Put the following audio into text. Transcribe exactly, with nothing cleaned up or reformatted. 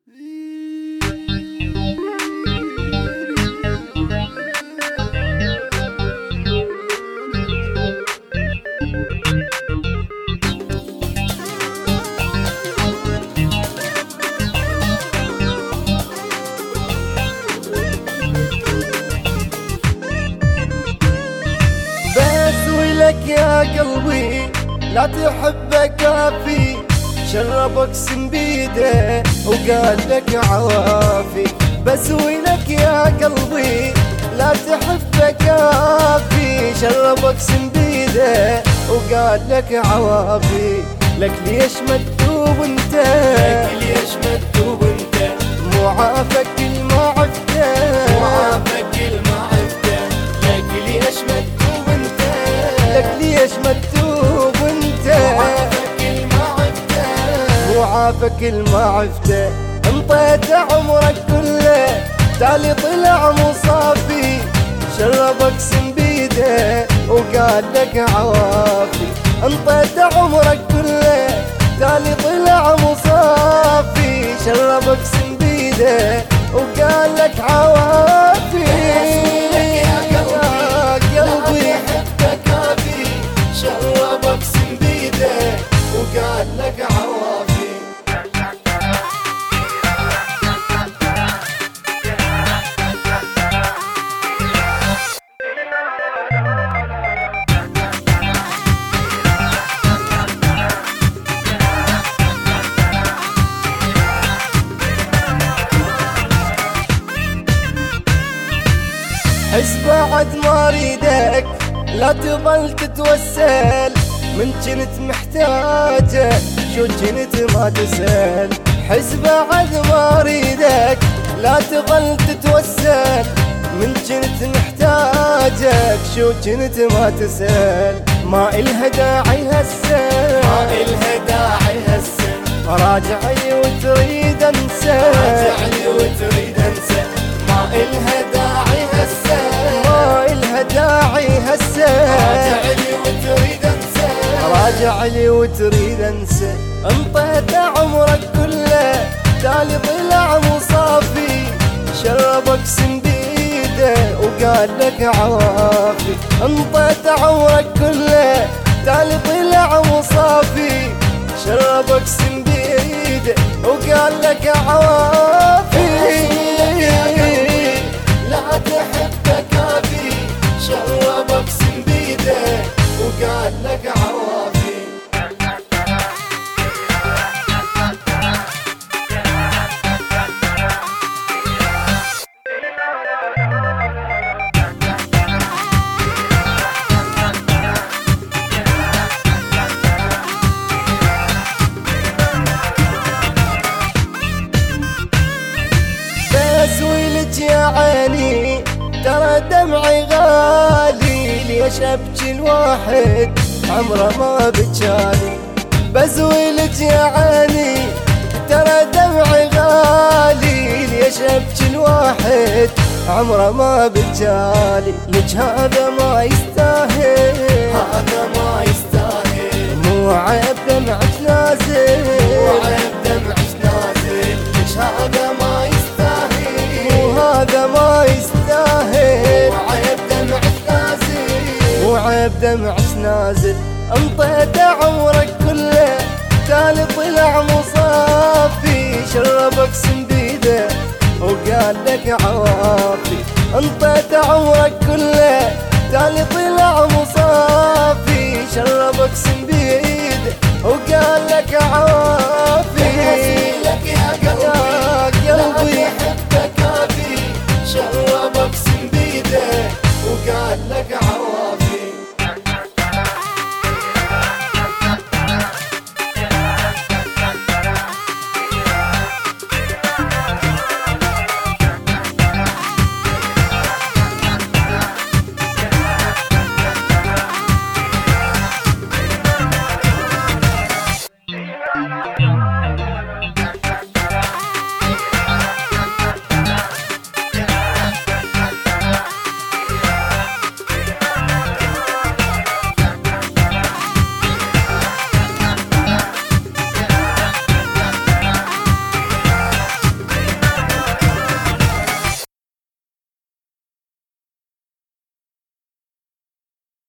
لك يا قلبي لا تحبه كافي، شرب اقسم بيده وقال لك عوافي. بسوي لك يا قلبي لا تحبه كافي، شرب اقسم بيده وقال لك عوافي. لك ليش مكتوب انت، لك ليش مكتوب انت، مو عافك كل ما عفته، مو عافك كل ما عفته. لك ليش مكتوب انت، لك ليش مكتوب انت، مو عافك كل ما عفته، مو عافك كل ما عفته. انطيت عمرك كله تالي طلع مصافي، شرب اقسم بيده وقال لك عوافي. انطيت عمرك كله تالي طلع مصافي، شرب اقسم بيده وقال لك عوافي. يا قلبي حبك كافي، شرب اقسم بيده وقال لك عوافي. حس بعد ما اريدك لا تظل تتوسل، من جنت محتاجه شو جنت ما تسأل. حس بعد ما اريدك لا تظل تتوسل، من جنت محتاجك شو جنت ما تسأل. ما إلها داعي هسه، ما إلها داعي هسه، راجعي وتريد انسى، راجعي وتريد انسى. ما إلها داعي هسه، ما إلها داعي هسه، راجعي وتريد انسى، راجعي وتريد انسى. انطيت عمرك كله تالي طلع مصافي، شرب اقسم بيده وقال لك عوافي. انطيت عمرك كله تالي طلع مصافي، شرب اقسم بيده وقال لك عوافي. لا تحبه كافي، شرب اقسم بيده وقال لك عوافي. بسوي لك يا عيني ترى دمعي غالي، ليش ابكي الواحد عمره ما بجاني. بسوي لك يا عيني ترى دمعي غالي، ليش ابكي الواحد عمره ما بجالي. لك هذا ما يستاهل، هذا ما يستاهل، مو عيب دمعك نازل، مو عيب دمعك نازل. ليش هذا ما يستاهل، وهذا ما يستاهل، مو عيب دمعك نازل، وعيب دمعك نازل. انطيت عمرك كله تالي طلع مصافي، شرب اقسم بيده وقال لك عوافي. انطيت عمرك كله تالي طلع مصافي، شرب اقسم بيده